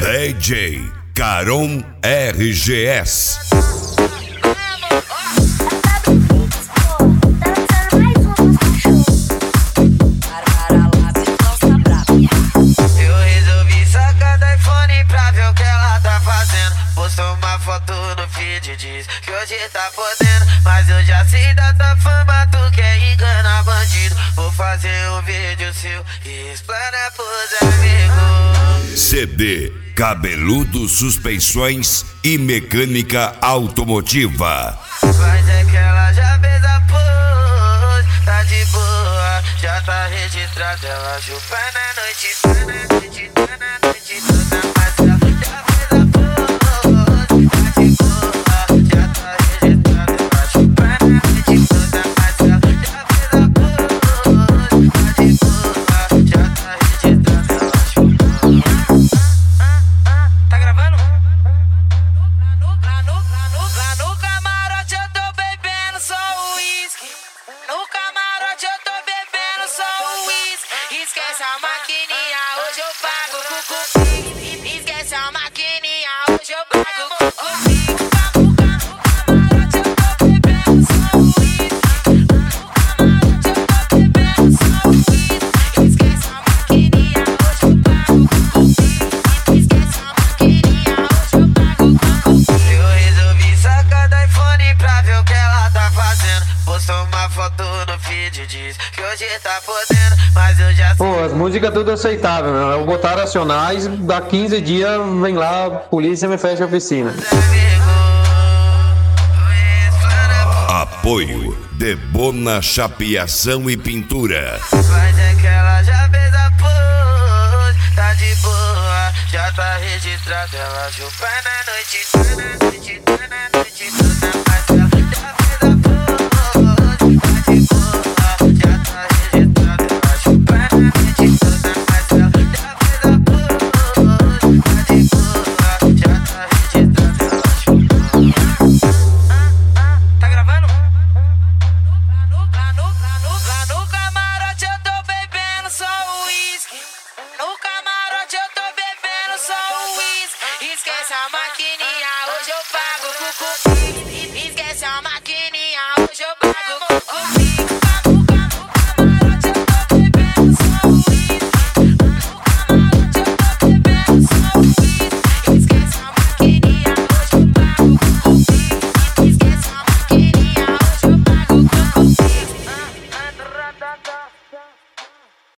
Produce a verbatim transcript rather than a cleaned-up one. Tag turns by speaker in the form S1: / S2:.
S1: D J Caron R G S.
S2: Eu resolvi sacar do iPhone pra ver o que ela tá fazendo. Postou uma foto no feed, diz que hoje tá podendo. Mas eu já sei da tua fama, tu quer enganar bandido. Vou fazer um vídeo seu e explanar pros amigos.
S1: C D Cabeludo Suspensões e Mecânica Automotiva.
S2: Mas é que ela já fez a pose, tá de boa, já tá registrada. Ela chupa na noite, tá na noite, tá na noite toda. Mas ela já fez a pose, tá de boa, já tá registrada. Ela chupa na noite toda. Mas ela já fez a pose, tá de boa, já tá registrada. Ela chupa. Tá gravando? Lá no, lá no, lá no camarote eu tô bebendo só uísque. No camarote eu tô bebendo só uísque. Esquece a maquininha, hoje eu pago com Pix. Esquece a maquininha, hoje eu pago com Pix. No camarote eu tô bebendo só uísque. No camarote eu tô bebendo só uísque. Esquece a maquininha, hoje eu pago com Pix. Esquece a maquininha, hoje eu pago com Pix. Eu resolvi sacar do iPhone pra ver o que ela tá fazendo. Postou uma foto no feed, diz que hoje tá podendo. Mas eu já sei.
S3: Pô, as músicas tudo aceitável, meu. Eu botar racionais, dá quinze dias, vem lá, a polícia me fecha a oficina.
S1: Apoio Debona Chapeação e Pintura.
S2: Mas é que ela já fez a pose, tá de boa, já tá registrada. Ela chupa na noite, tá na noite, tá na noite toda. Mas ela já fez a pose, tá de boa, já tá registrada. Ela chupa na noite toda. Mas ela já fez a pose, tá de boa, já tá registrada. Ela chupa. Tá gravando? Lá no, lá no, lá no camarote eu tô bebendo só uísque. No camarote eu tô bebendo só uísque. Esquece a maquininha, hoje eu pago com